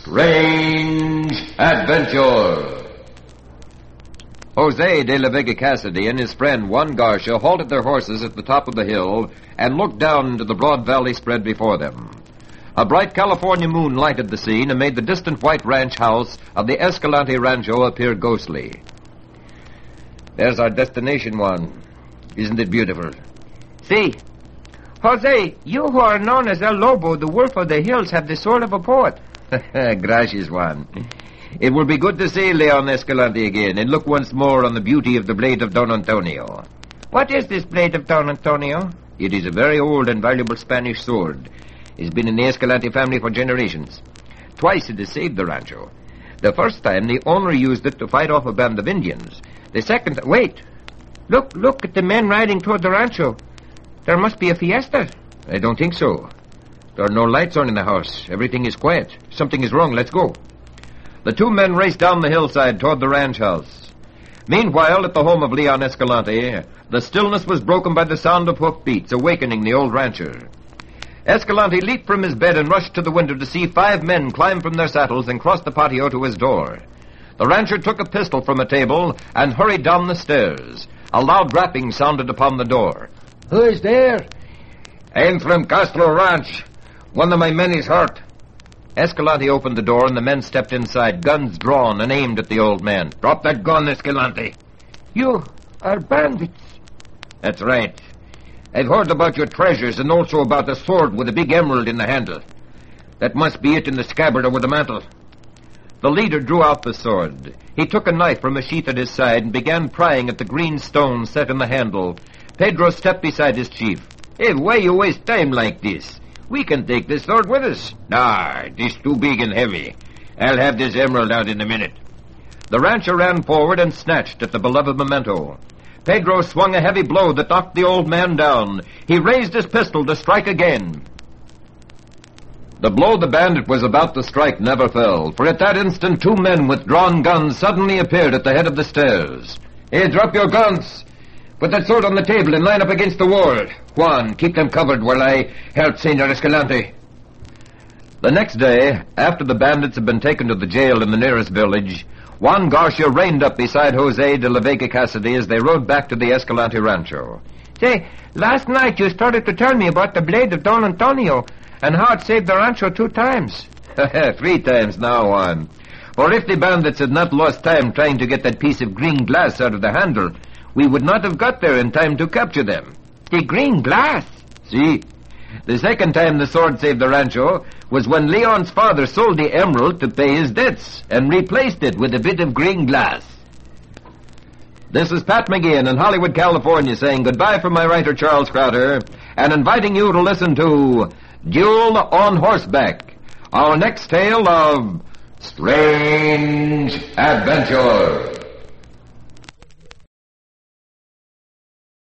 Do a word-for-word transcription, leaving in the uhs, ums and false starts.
Strange Adventure. Jose de la Vega Cassidy and his friend Juan Garcia halted their horses at the top of the hill and looked down into the broad valley spread before them. A bright California moon lighted the scene and made the distant white ranch house of the Escalante Rancho appear ghostly. There's our destination, Juan. Isn't it beautiful? See, Jose, you who are known as El Lobo, the wolf of the hills, have the soul of a poet. Gracias, Juan. It will be good to see Leon Escalante again and look once more on the beauty of the blade of Don Antonio. What is this blade of Don Antonio? It is a very old and valuable Spanish sword. It's been in the Escalante family for generations. Twice it has saved the rancho. The first time, the owner used it to fight off a band of Indians. The second... Wait. Look, look at the men riding toward the rancho. There must be a fiesta. I don't think so. There are no lights on in the house. Everything is quiet. Something is wrong. Let's go. The two men raced down the hillside toward the ranch house. Meanwhile, at the home of Leon Escalante, the stillness was broken by the sound of hoofbeats, awakening the old rancher. Escalante leaped from his bed and rushed to the window to see five men climb from their saddles and cross the patio to his door. The rancher took a pistol from a table and hurried down the stairs. A loud rapping sounded upon the door. Who is there? I'm from Castro Ranch. One of my men is hurt. Escalante opened the door and the men stepped inside, guns drawn and aimed at the old man. Drop that gun, Escalante. You are bandits. That's right. I've heard about your treasures and also about the sword with a big emerald in the handle. That must be it in the scabbard over the mantle. The leader drew out the sword. He took a knife from a sheath at his side and began prying at the green stone set in the handle. Pedro stepped beside his chief. Hey, why you waste time like this? We can take this sword with us. Nah, this too big and heavy. I'll have this emerald out in a minute. The rancher ran forward and snatched at the beloved memento. Pedro swung a heavy blow that knocked the old man down. He raised his pistol to strike again. The blow the bandit was about to strike never fell, for at that instant two men with drawn guns suddenly appeared at the head of the stairs. Hey, drop your guns. Put that sword on the table and line up against the wall. Juan, keep them covered while I help Senor Escalante. The next day, after the bandits had been taken to the jail in the nearest village, Juan Garcia reined up beside Jose de la Vega Cassidy as they rode back to the Escalante Rancho. Say, last night you started to tell me about the blade of Don Antonio and how it saved the rancho two times. Three times now, Juan. For if the bandits had not lost time trying to get that piece of green glass out of the handle, we would not have got there in time to capture them. The green glass? See, the second time the sword saved the rancho was when Leon's father sold the emerald to pay his debts and replaced it with a bit of green glass. This is Pat McGeehan in Hollywood, California, saying goodbye from my writer Charles Crowder and inviting you to listen to Duel on Horseback, our next tale of Strange Adventure.